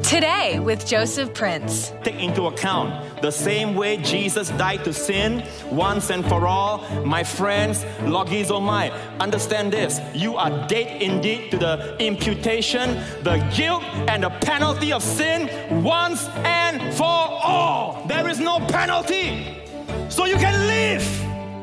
Today with Joseph Prince. Take into account the same way Jesus died to sin once and for all. My friends, logizomai, understand this. You are dead indeed to the imputation, the guilt, and the penalty of sin once and for all. There is no penalty, so you can live.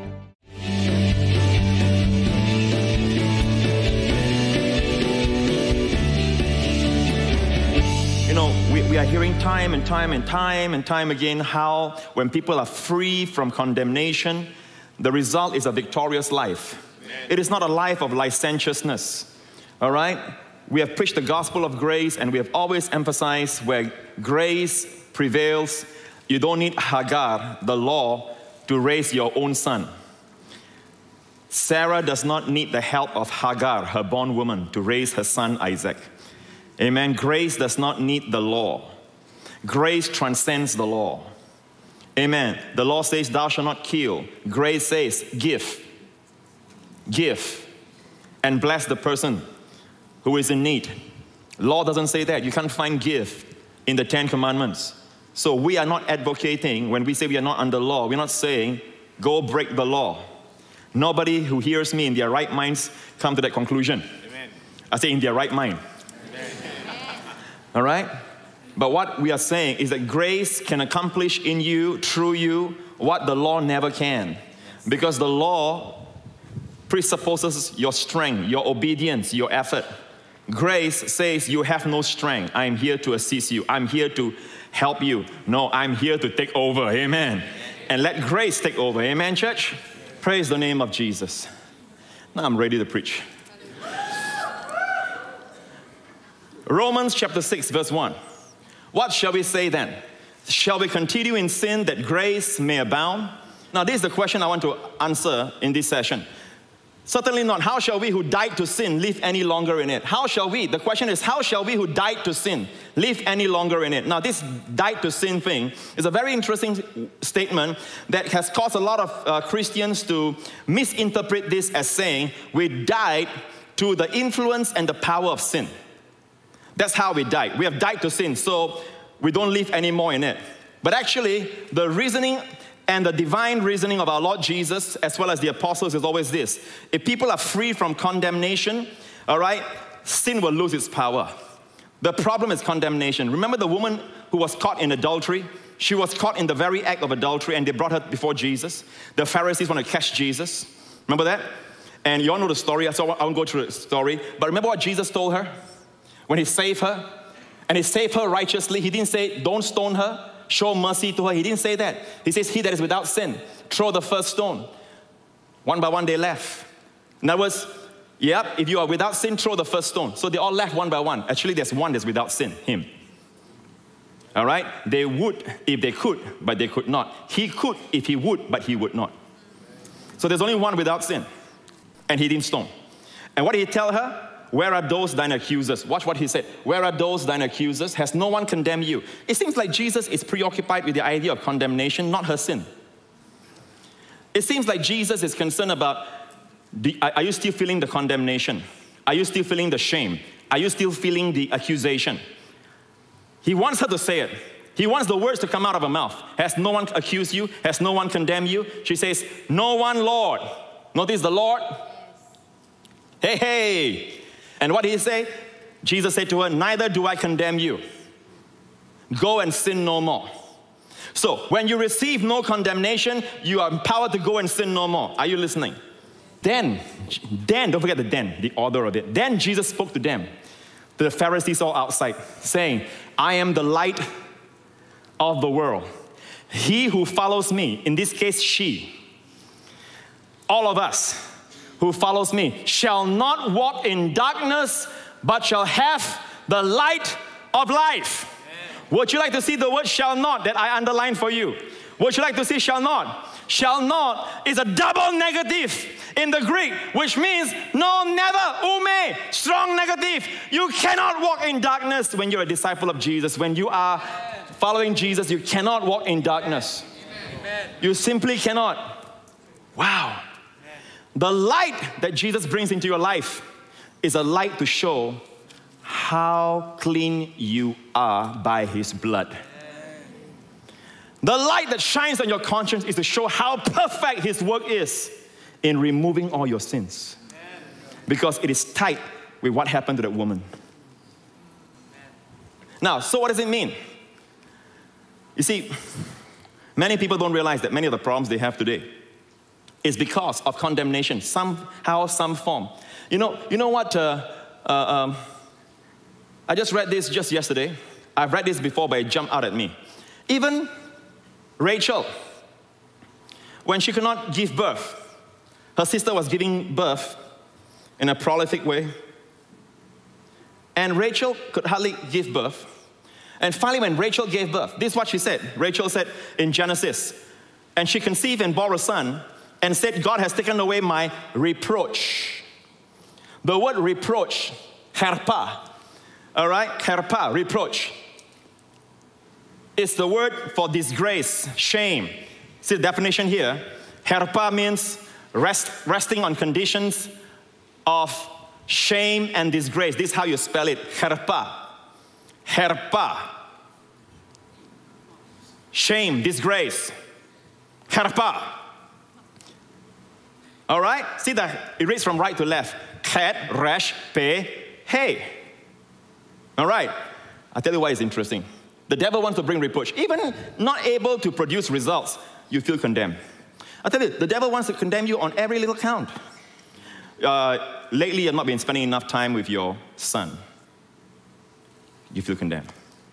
You know, we are hearing time and time again how when people are free from condemnation, the result is a victorious life. Amen. It is not a life of licentiousness, all right? We have preached the gospel of grace, and we have always emphasized where grace prevails, you don't need Hagar, the law, to raise your own son. Sarah does not need the help of Hagar, her bondwoman, to raise her son Isaac. Amen. Grace does not need the law. Grace transcends the law. Amen. The law says, thou shalt not kill. Grace says, give. Give. And bless the person who is in need. Law doesn't say that. You can't find give in the 10 Commandments. So we are not advocating, when we say we are not under law, we're not saying, go break the law. Nobody who hears me in their right minds come to that conclusion. Amen. I say in their right mind. All right? But what we are saying is that grace can accomplish in you, through you, what the law never can. Because the law presupposes your strength, your obedience, your effort. Grace says you have no strength. I am here to assist you. I'm here to help you. No, I'm here to take over. Amen. And let grace take over. Amen, church? Praise the name of Jesus. Now I'm ready to preach. Romans chapter 6, verse 1. What shall we say then? Shall we continue in sin that grace may abound? Now, this is the question I want to answer in this session. Certainly not. How shall we who died to sin live any longer in it? How shall we? The question is, how shall we who died to sin live any longer in it? Now, this died to sin thing is a very interesting statement that has caused a lot of Christians to misinterpret this as saying we died to the influence and the power of sin. That's how we died. We have died to sin, so we don't live anymore in it. But actually, the reasoning and the divine reasoning of our Lord Jesus, as well as the apostles, is always this. If people are free from condemnation, all right, sin will lose its power. The problem is condemnation. Remember the woman who was caught in adultery? She was caught in the very act of adultery, and they brought her before Jesus. The Pharisees want to catch Jesus. Remember that? And you all know the story, so I won't go through the story. But remember what Jesus told her? When he saved her, and he saved her righteously, he didn't say, don't stone her, show mercy to her. He didn't say that. He says, he that is without sin, throw the first stone. One by one, they left. In other words, yep, if you are without sin, throw the first stone. So they all left one by one. Actually, there's one that's without sin, him. All right? They would if they could, but they could not. He could if he would, but he would not. So there's only one without sin. And he didn't stone. And what did he tell her? Where are those thine accusers? Watch what he said. Where are those thine accusers? Has no one condemned you? It seems like Jesus is preoccupied with the idea of condemnation, not her sin. It seems like Jesus is concerned about, are you still feeling the condemnation? Are you still feeling the shame? Are you still feeling the accusation? He wants her to say it. He wants the words to come out of her mouth. Has no one accused you? Has no one condemned you? She says, no one, Lord. Notice the Lord. Hey, hey. And what did he say? Jesus said to her, neither do I condemn you. Go and sin no more. So, when you receive no condemnation, you are empowered to go and sin no more. Are you listening? Then, don't forget the then, the order of it. Then Jesus spoke to them, to the Pharisees all outside, saying, I am the light of the world. He who follows me, in this case, she, all of us, who follows me shall not walk in darkness, but shall have the light of life. Amen. Would you like to see the word shall not that I underlined for you? Would you like to see shall not? Shall not is a double negative in the Greek, which means no, never, ume, strong negative. You cannot walk in darkness when you're a disciple of Jesus. When you are following Jesus, you cannot walk in darkness. Amen. You simply cannot. Wow. The light that Jesus brings into your life is a light to show how clean you are by His blood. The light that shines on your conscience is to show how perfect His work is in removing all your sins. Because it is tied with what happened to that woman. Now, so what does it mean? You see, many people don't realize that many of the problems they have today is because of condemnation, somehow, some form. You know what? I just read this just yesterday. I've read this before, but it jumped out at me. Even Rachel, when she could not give birth, her sister was giving birth in a prolific way, and Rachel could hardly give birth. And finally, when Rachel gave birth, this is what she said. Rachel said in Genesis, and she conceived and bore a son, and said, God has taken away my reproach. The word reproach, herpa, all right, herpa, reproach, is the word for disgrace, shame. See the definition here. Herpa means resting on conditions of shame and disgrace. This is how you spell it, herpa. Herpa. Shame, disgrace. Herpa. All right? See that? It reads from right to left. Chet, resh, pe, hey. All right. I'll tell you why it's interesting. The devil wants to bring reproach. Even not able to produce results, you feel condemned. I'll tell you, the devil wants to condemn you on every little count. Lately, you've not been spending enough time with your son. You feel condemned.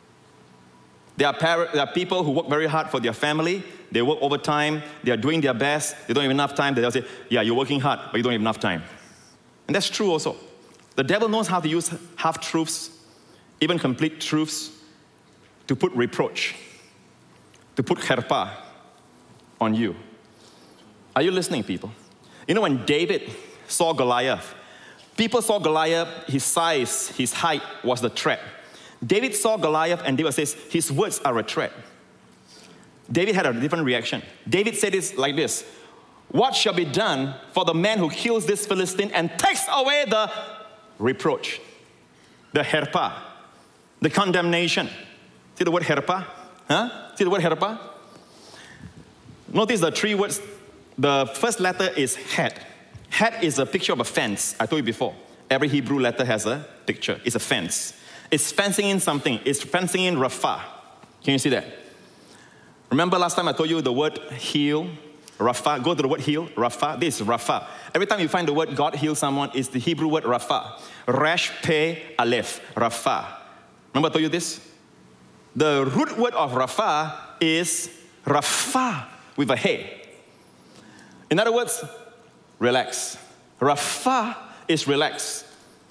There are people who work very hard for their family. They work overtime. They are doing their best. They don't have enough time. They'll say, yeah, you're working hard, but you don't have enough time. And that's true also. The devil knows how to use half-truths, even complete truths, to put reproach, to put herpa on you. Are you listening, people? You know, when David saw Goliath, people saw Goliath, his size, his height was the threat. David saw Goliath and David says, his words are a threat. David had a different reaction. David said this like this, what shall be done for the man who kills this Philistine and takes away the reproach, the herpa, the condemnation? See the word herpa? Huh? See the word herpa? Notice the three words. The first letter is het. Het is a picture of a fence. I told you before. Every Hebrew letter has a picture. It's a fence. It's fencing in something. It's fencing in Rapha. Can you see that? Remember last time I told you the word heal, Rapha. Go to the word heal, Rapha. This is Rapha. Every time you find the word God heal someone, it's the Hebrew word Rapha. Resh, Pe, Aleph, Rapha. Remember I told you this? The root word of Rapha is Rapha with a hey. In other words, relax. Rapha is relax.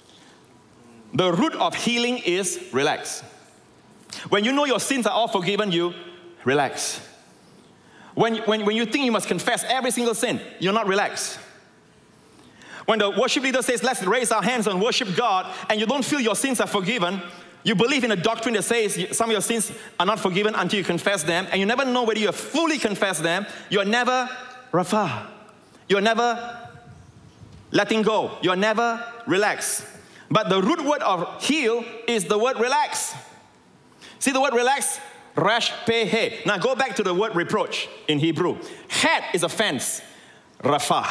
The root of healing is relax. When you know your sins are all forgiven you, relax. When you think you must confess every single sin, you're not relaxed. When the worship leader says, let's raise our hands and worship God, and you don't feel your sins are forgiven, you believe in a doctrine that says some of your sins are not forgiven until you confess them, and you never know whether you have fully confessed them, you're never Rapha. You're never letting go. You're never relaxed. But the root word of heal is the word relax. See the word relax? Resh, pe, he. Now go back to the word reproach in Hebrew. Het is a fence. Rapha.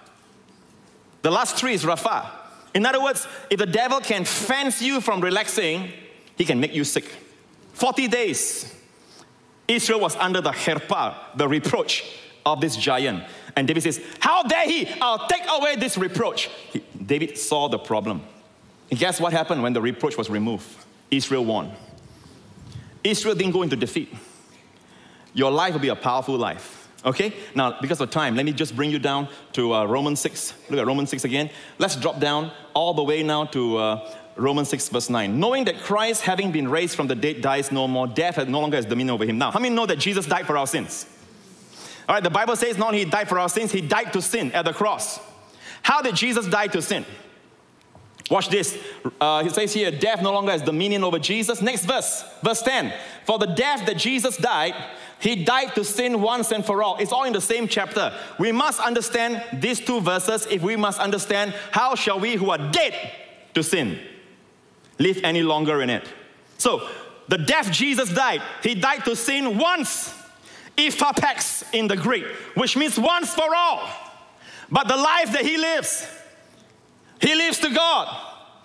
The last three is Rapha. In other words, if the devil can fence you from relaxing, he can make you sick. 40 days, Israel was under the herpa, the reproach of this giant. And David says, how dare he? I'll take away this reproach. David saw the problem. And guess what happened when the reproach was removed? Israel won. Israel didn't go into defeat. Your life will be a powerful life. Okay? Now, because of time, let me just bring you down to Romans 6. Look at Romans 6 again. Let's drop down all the way now to Romans 6 verse 9. Knowing that Christ, having been raised from the dead, dies no more. Death no longer has dominion over him. Now, how many know that Jesus died for our sins? All right, the Bible says not only he died for our sins, he died to sin at the cross. How did Jesus die to sin? Watch this. He says here, death no longer has dominion over Jesus. Next verse, verse 10. For the death that Jesus died, he died to sin once and for all. It's all in the same chapter. We must understand these two verses if we must understand how shall we who are dead to sin. live any longer in it. So, the death Jesus died, he died to sin once, iphapex in the Greek, which means once for all. But the life that he lives to God.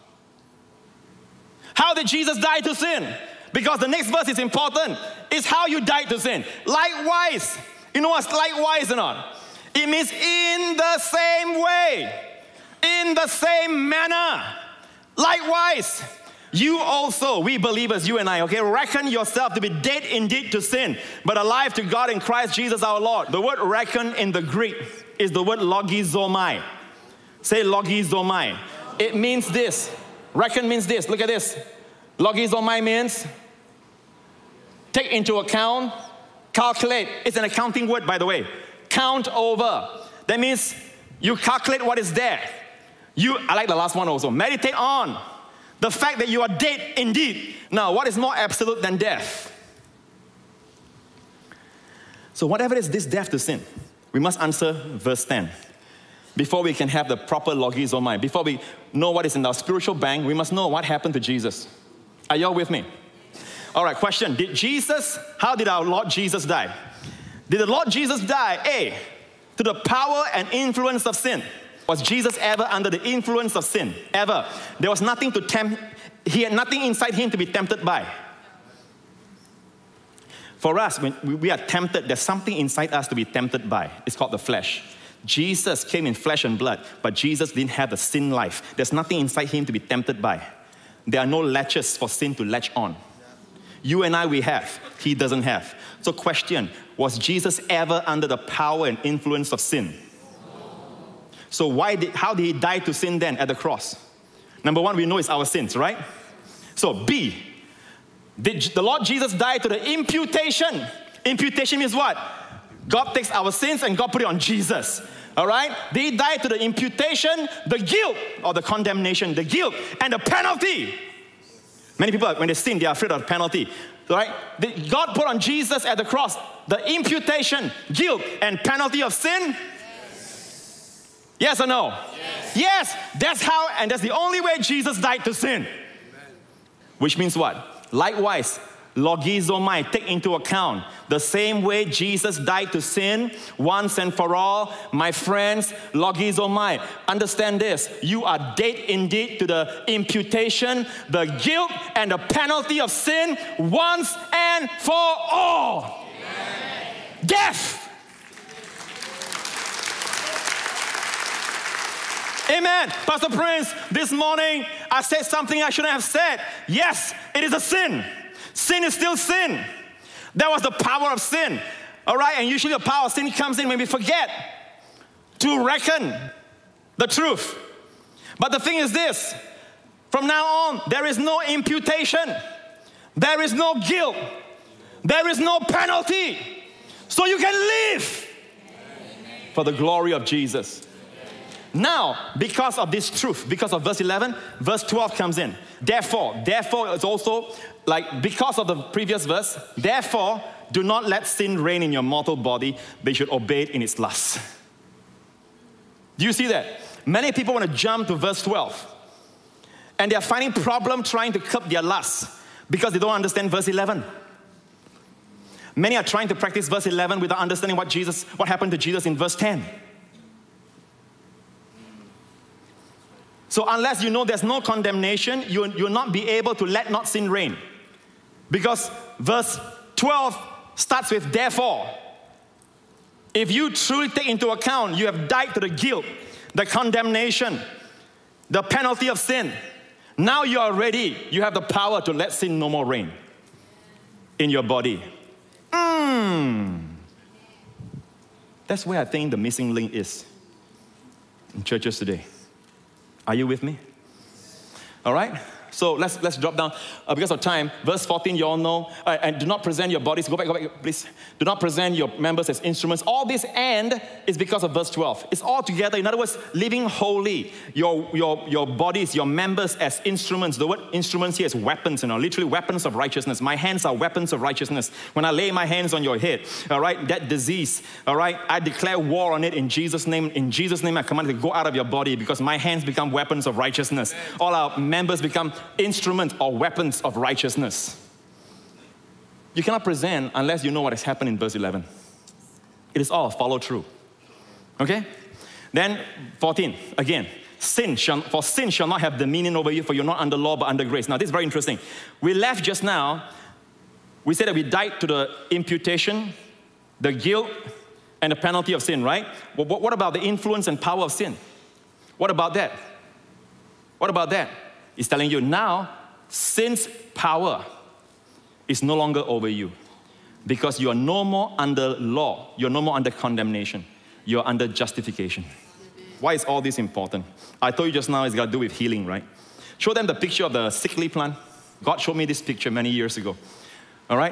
How did Jesus die to sin? Because the next verse is important. It's how you died to sin. Likewise. You know what's likewise or not? It means in the same way, in the same manner. Likewise, you also, we believers, you and I, okay, reckon yourself to be dead indeed to sin, but alive to God in Christ Jesus our Lord. The word reckon in the Greek is the word logizomai. Say logizomai. It means this. Reckon means this. Look at this. Logizomai means take into account, calculate. It's an accounting word, by the way. Count over. That means you calculate what is there. I like the last one also. Meditate on the fact that you are dead indeed. Now, what is more absolute than death? So whatever is this death to sin, we must answer verse 10. Before we can have the proper logizomai, before we know what is in our spiritual bank, we must know what happened to Jesus. Are you all with me? All right, question. How did our Lord Jesus die? Did the Lord Jesus die, A, to the power and influence of sin? Was Jesus ever under the influence of sin? Ever. There was nothing to tempt, he had nothing inside him to be tempted by. For us, when we are tempted, there's something inside us to be tempted by. It's called the flesh. Jesus came in flesh and blood, but Jesus didn't have a sin life. There's nothing inside him to be tempted by. There are no latches for sin to latch on. You and I, we have. He doesn't have. So question, was Jesus ever under the power and influence of sin? So how did he die to sin then at the cross? Number one, we know it's our sins, right? So B, did the Lord Jesus die to the imputation? Imputation means what? God takes our sins and God put it on Jesus. All right? Did he die to the imputation, the guilt, or the condemnation, the guilt, and the penalty? Many people, when they sin, they are afraid of the penalty. Right? Did God put on Jesus at the cross the imputation, guilt, and penalty of sin? Yes or no? Yes. Yes, that's how, and that's the only way Jesus died to sin. Amen. Which means what? Likewise, logizomai, take into account the same way Jesus died to sin once and for all. My friends, logizomai, understand this. You are dead indeed to the imputation, the guilt, and the penalty of sin once and for all. Amen. Death. Amen. Pastor Prince, this morning I said something I shouldn't have said. Yes, it is a sin. Sin is still sin. That was the power of sin. All right, and usually the power of sin comes in when we forget to reckon the truth. But the thing is this, from now on, there is no imputation. There is no guilt. There is no penalty. So you can live for the glory of Jesus. Now, because of this truth, because of verse 11, verse 12 comes in. Therefore is also like because of the previous verse, therefore, do not let sin reign in your mortal body, but you should obey it in its lusts. Do you see that? Many people want to jump to verse 12. And they're finding problem trying to curb their lusts because they don't understand verse 11. Many are trying to practice verse 11 without understanding what happened to Jesus in verse 10. So unless you know there's no condemnation, you'll not be able to let not sin reign. Because verse 12 starts with therefore. If you truly take into account, you have died to the guilt, the condemnation, the penalty of sin. Now you are ready. You have the power to let sin no more reign in your body. That's where I think the missing link is in churches today. Are you with me? All right? So let's drop down. Because of time, verse 14, you all know. And do not present your bodies. Go back, please. Do not present your members as instruments. All this and is because of verse 12. It's all together. In other words, living holy. Your bodies, your members as instruments. The word instruments here is weapons, literally weapons of righteousness. My hands are weapons of righteousness. When I lay my hands on your head, all right, that disease, all right, I declare war on it in Jesus' name. In Jesus' name, I command it to go out of your body because my hands become weapons of righteousness. All our members become instruments or weapons of righteousness. You cannot present unless you know what has happened in verse 11. It is all follow through. Okay? Then 14, again. Sin shall not have dominion over you, for you're not under law but under grace. Now this is very interesting. We left just now, we said that we died to the imputation, the guilt, and the penalty of sin, right? What about the influence and power of sin? What about that? What about that? It's telling you now, sin's power is no longer over you because you are no more under law. You're no more under condemnation. You're under justification. Why is all this important? I told you just now it's got to do with healing, right? Show them the picture of the sickly plant. God showed me this picture many years ago. All right?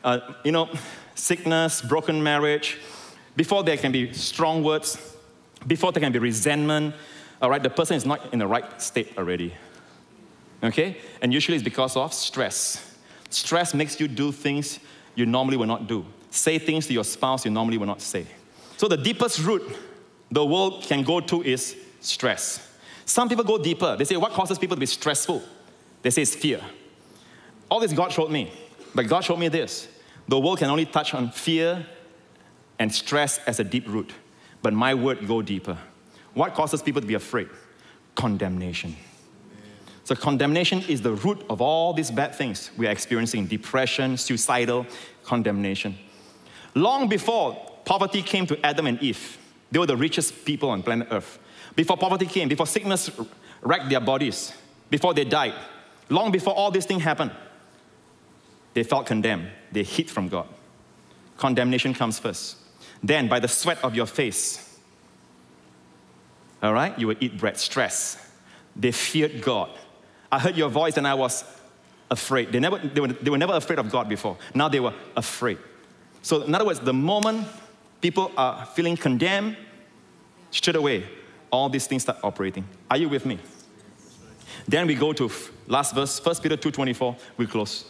Sickness, broken marriage. Before there can be strong words, before there can be resentment, all right, the person is not in the right state already. Okay? And usually it's because of stress. Stress makes you do things you normally will not do. Say things to your spouse you normally will not say. So the deepest root the world can go to is stress. Some people go deeper. They say, what causes people to be stressful? They say it's fear. All this God showed me. But God showed me this. The world can only touch on fear and stress as a deep root. But my word go deeper. What causes people to be afraid? Condemnation. So condemnation is the root of all these bad things we are experiencing. Depression, suicidal, condemnation. Long before poverty came to Adam and Eve, they were the richest people on planet Earth. Before poverty came, before sickness wrecked their bodies, before they died, long before all these things happened, they felt condemned. They hid from God. Condemnation comes first. Then, by the sweat of your face, all right, you will eat bread. Stress. They feared God. I heard your voice and I was afraid. They were never afraid of God before. Now they were afraid. So, in other words, the moment people are feeling condemned, straight away, all these things start operating. Are you with me? Then we go to last verse, 1 Peter 2:24, we close.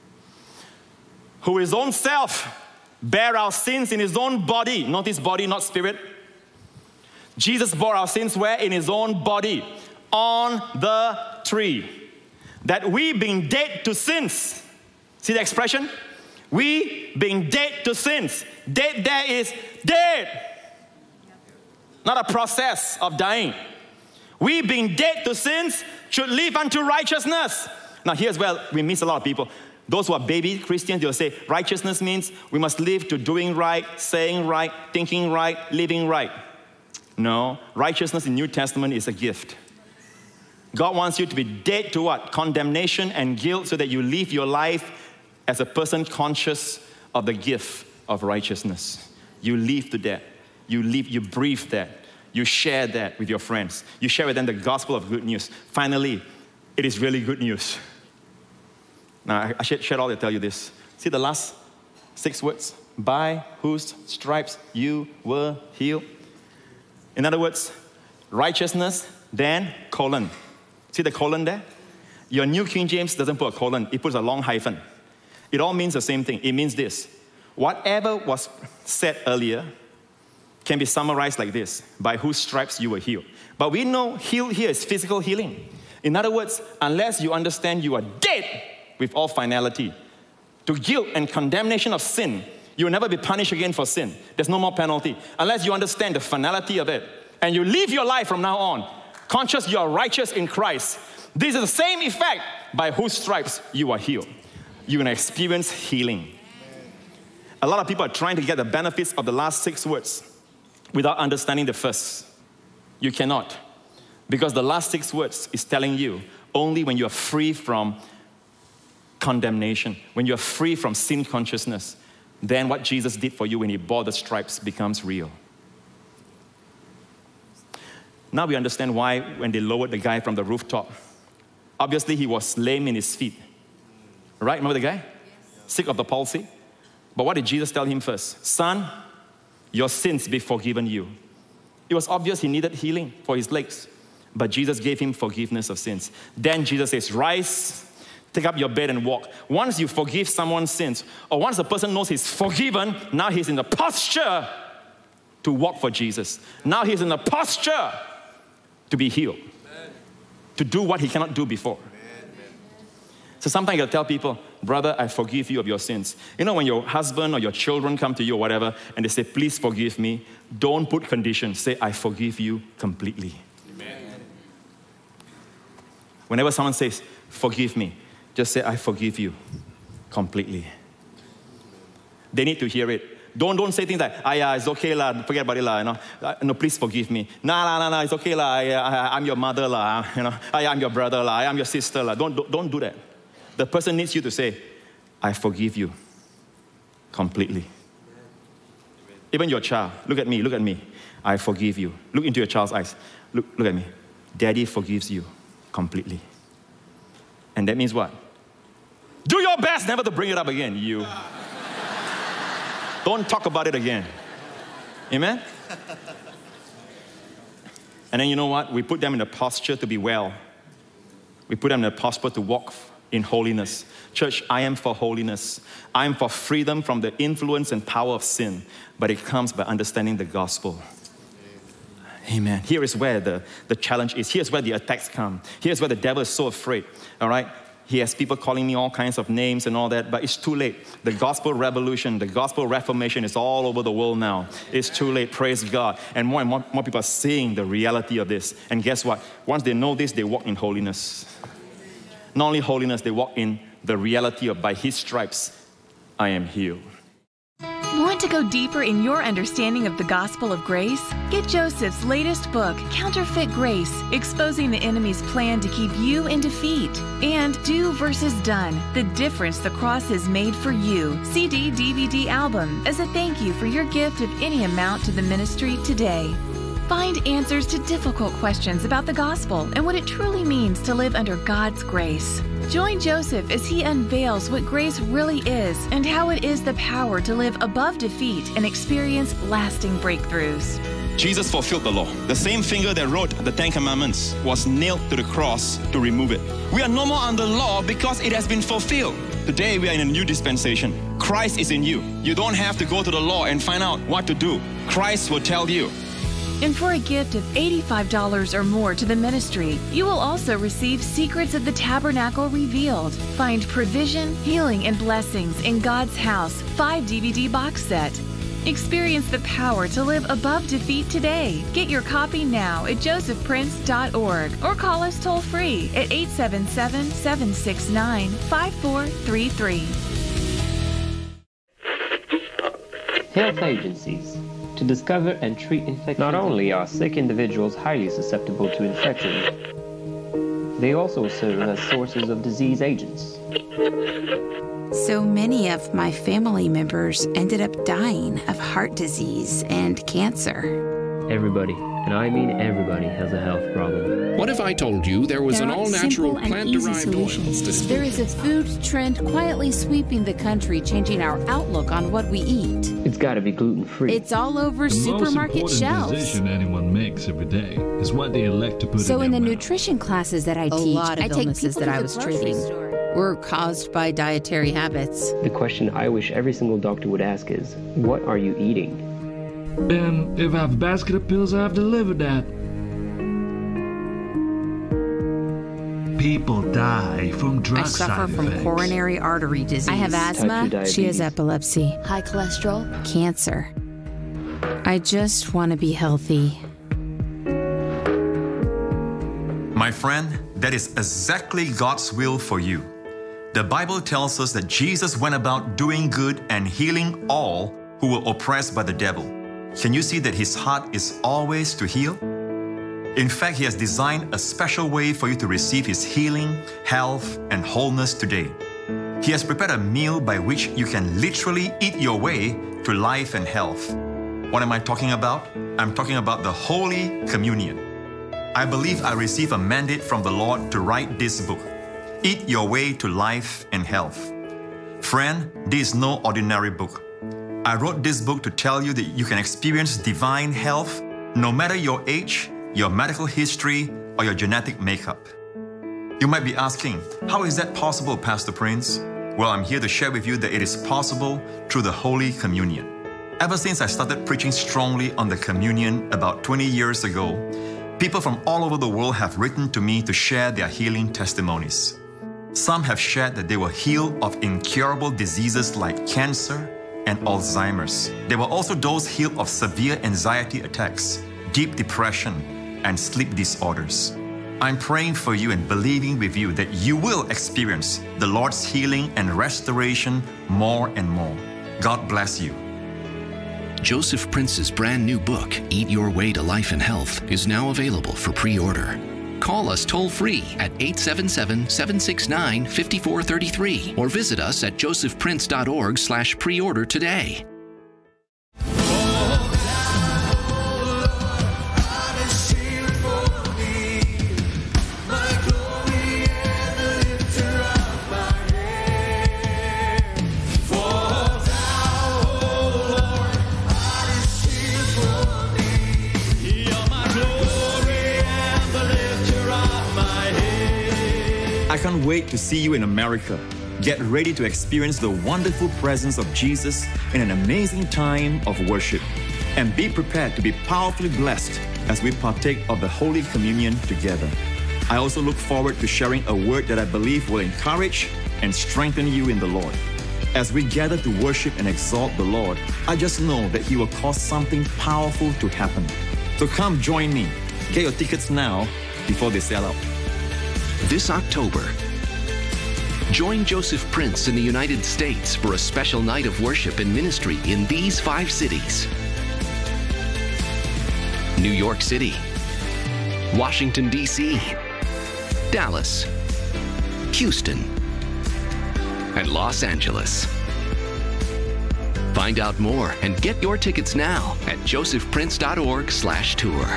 Who his own self bare our sins in his own body. Notice body, not spirit. Jesus bore our sins where? In his own body. On the tree. That we being dead to sins. See the expression? We being dead to sins. Dead there is dead. Not a process of dying. We being dead to sins should live unto righteousness. Now here's where we miss a lot of people. Those who are baby Christians, they'll say righteousness means we must live to doing right, saying right, thinking right, living right. No, righteousness in New Testament is a gift. God wants you to be dead to what? Condemnation and guilt so that you live your life as a person conscious of the gift of righteousness. You live to that. You live, you breathe that. You share that with your friends. You share with them the gospel of good news. Finally, it is really good news. Now, I shared all to tell you this. See the last 6 words? By whose stripes you were healed. In other words, righteousness, then colon. See the colon there? Your New King James doesn't put a colon. It puts a long hyphen. It all means the same thing. It means this. Whatever was said earlier can be summarized like this. By whose stripes you were healed. But we know healed here is physical healing. In other words, unless you understand you are dead with all finality to guilt and condemnation of sin, you will never be punished again for sin. There's no more penalty. Unless you understand the finality of it. And you live your life from now on, conscious you are righteous in Christ. This is the same effect by whose stripes you are healed. You're going to experience healing. A lot of people are trying to get the benefits of the last 6 words without understanding the first. You cannot. Because the last 6 words is telling you only when you are free from condemnation, when you are free from sin consciousness, then what Jesus did for you when he bore the stripes becomes real. Now we understand why when they lowered the guy from the rooftop, obviously he was lame in his feet. Right? Remember the guy? Sick of the palsy? But what did Jesus tell him first? Son, your sins be forgiven you. It was obvious he needed healing for his legs. But Jesus gave him forgiveness of sins. Then Jesus says, rise, take up your bed and walk. Once you forgive someone's sins, or once the person knows he's forgiven, now he's in the posture to walk for Jesus. Now he's in the posture to be healed. Amen. To do what he cannot do before. Amen. So sometimes you gotta tell people, brother, I forgive you of your sins. You know, when your husband or your children come to you or whatever, and they say, please forgive me, don't put conditions. Say, I forgive you completely. Amen. Whenever someone says, forgive me, just say, I forgive you completely. They need to hear it. Don't say things like, yeah, it's okay lah, forget about it lah, you know. No, please forgive me. Nah, it's okay lah, I'm your mother lah, you know. I'm your brother lah, I'm your sister lah. Don't do that. The person needs you to say, I forgive you completely. Even your child, look at me. I forgive you. Look into your child's eyes. Look at me. Daddy forgives you completely. And that means what? Do your best never to bring it up again, you. Don't talk about it again. Amen? And then you know what? We put them in a posture to be well. We put them in a posture to walk in holiness. Church, I am for holiness. I am for freedom from the influence and power of sin. But it comes by understanding the gospel. Amen. Here is where the challenge is. Here's where the attacks come. Here's where the devil is so afraid. All right? He has people calling me all kinds of names and all that, but it's too late. The gospel revolution, the gospel reformation is all over the world now. It's too late, praise God. And more people are seeing the reality of this. And guess what? Once they know this, they walk in holiness. Not only holiness, they walk in the reality of by His stripes, I am healed. Want to go deeper in your understanding of the gospel of grace? Get Joseph's latest book, Counterfeit Grace, Exposing the Enemy's Plan to Keep You in Defeat, and Do versus Done, The Difference the Cross Has Made for You, CD, DVD album, as a thank you for your gift of any amount to the ministry today. Find answers to difficult questions about the gospel and what it truly means to live under God's grace. Join Joseph as he unveils what grace really is and how it is the power to live above defeat and experience lasting breakthroughs. Jesus fulfilled the law. The same finger that wrote the Ten Commandments was nailed to the cross to remove it. We are no more under law because it has been fulfilled. Today we are in a new dispensation. Christ is in you. You don't have to go to the law and find out what to do. Christ will tell you. And for a gift of $85 or more to the ministry, you will also receive Secrets of the Tabernacle Revealed. Find provision, healing, and blessings in God's house 5 DVD box set. Experience the power to live above defeat today. Get your copy now at josephprince.org or call us toll free at 877-769-5433. Health agencies. To discover and treat infections. Not only are sick individuals highly susceptible to infection, they also serve as sources of disease agents. So many of my family members ended up dying of heart disease and cancer. Everybody, and I mean everybody, has a health problem. What if I told you there was an all-natural plant-derived oil? There is a food trend quietly sweeping the country, changing our outlook on what we eat. It's got to be gluten-free. It's all over supermarket shelves. The most important decision anyone makes every day is what they elect to put in their mouth. So in the nutrition classes that I teach, a lot of illnesses that I was treating were caused by dietary habits. The question I wish every single doctor would ask is, what are you eating? And if I have a basket of pills, I have to live with that. People die from drug side effects. I suffer from coronary artery disease. I have asthma. She has epilepsy. High cholesterol. Cancer. I just want to be healthy. My friend, that is exactly God's will for you. The Bible tells us that Jesus went about doing good and healing all who were oppressed by the devil. Can you see that His heart is always to heal? In fact, He has designed a special way for you to receive His healing, health, and wholeness today. He has prepared a meal by which you can literally eat your way to life and health. What am I talking about? I'm talking about the Holy Communion. I believe I received a mandate from the Lord to write this book, Eat Your Way to Life and Health. Friend, this is no ordinary book. I wrote this book to tell you that you can experience divine health no matter your age, your medical history, or your genetic makeup. You might be asking, how is that possible, Pastor Prince? Well, I'm here to share with you that it is possible through the Holy Communion. Ever since I started preaching strongly on the communion about 20 years ago, people from all over the world have written to me to share their healing testimonies. Some have shared that they were healed of incurable diseases like cancer and Alzheimer's. There were also those healed of severe anxiety attacks, deep depression, and sleep disorders. I'm praying for you and believing with you that you will experience the Lord's healing and restoration more and more. God bless you. Joseph Prince's brand new book, Eat Your Way to Life and Health, is now available for pre-order. Call us toll-free at 877-769-5433 or visit us at josephprince.org/pre-order today. I can't wait to see you in America. Get ready to experience the wonderful presence of Jesus in an amazing time of worship. And be prepared to be powerfully blessed as we partake of the Holy Communion together. I also look forward to sharing a word that I believe will encourage and strengthen you in the Lord. As we gather to worship and exalt the Lord, I just know that He will cause something powerful to happen. So come join me. Get your tickets now before they sell out. This October, join Joseph Prince in the United States for a special night of worship and ministry in these 5 cities: New York City, Washington, D.C., Dallas, Houston, and Los Angeles. Find out more and get your tickets now at josephprince.org/tour.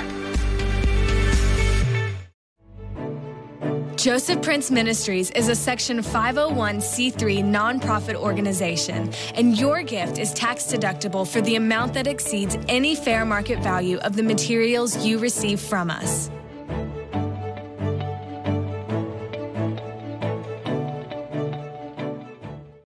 Joseph Prince Ministries is a Section 501c3 nonprofit organization, and your gift is tax deductible for the amount that exceeds any fair market value of the materials you receive from us.